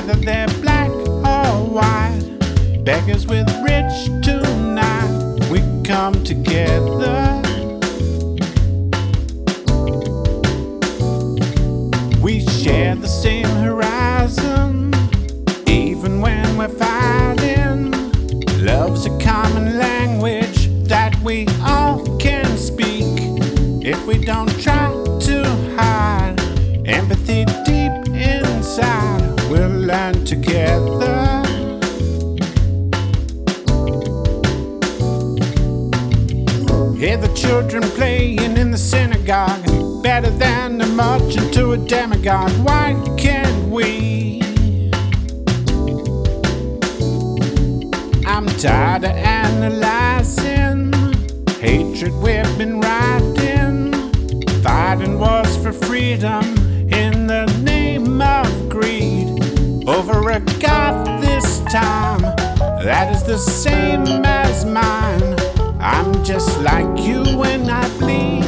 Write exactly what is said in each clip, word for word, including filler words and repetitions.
whether they're black or white, beggars with rich tonight, we come together. We share the same horizon, even when we're fighting. Love's a common language that we all can speak. If we don't try to hide empathy deep inside, we'll learn together. Hear the children playing in the synagogue, better than a marching to a demagogue. Why can't we? I'm tired of analyzing hatred we've been riding, fighting wars for freedom in the name of greed, over a God this time that is the same as mine. I'm just like you when I bleed.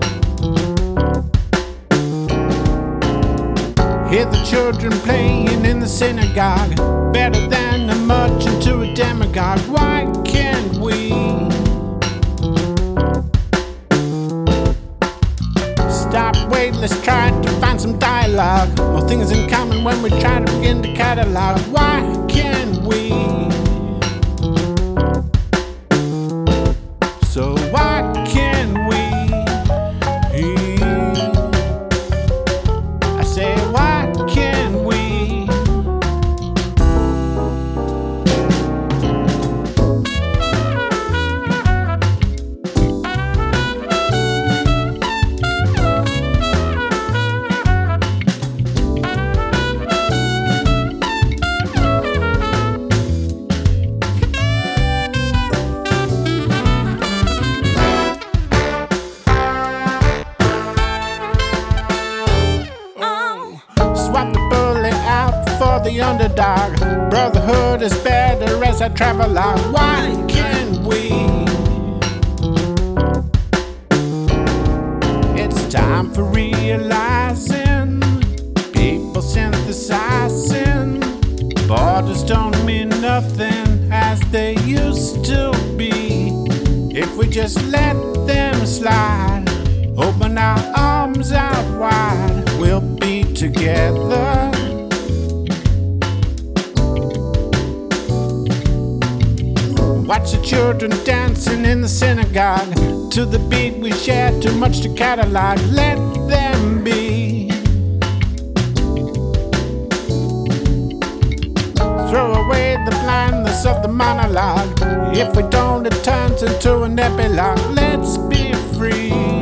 Hear the children playing in the synagogue, better than a marching to a demagogue. Why can't we? Stop, wait, let's try to find some dialogue. More things in common when we try to begin to catalog. Why can't we? So why can't we? I say, why can't we? Swap the bully out for the underdog. Brotherhood is better as I travel on. Why can't we? It's time for realizing, people synthesizing. Borders don't mean nothing as they used to be. If we just let them slide, open our arms out wide, we'll be together. Watch the children dancing in the synagogue, to the beat we share too much to catalog. Let them be. Throw away the blindness of the monologue. If we don't, it turns into an epilogue. Let's be free.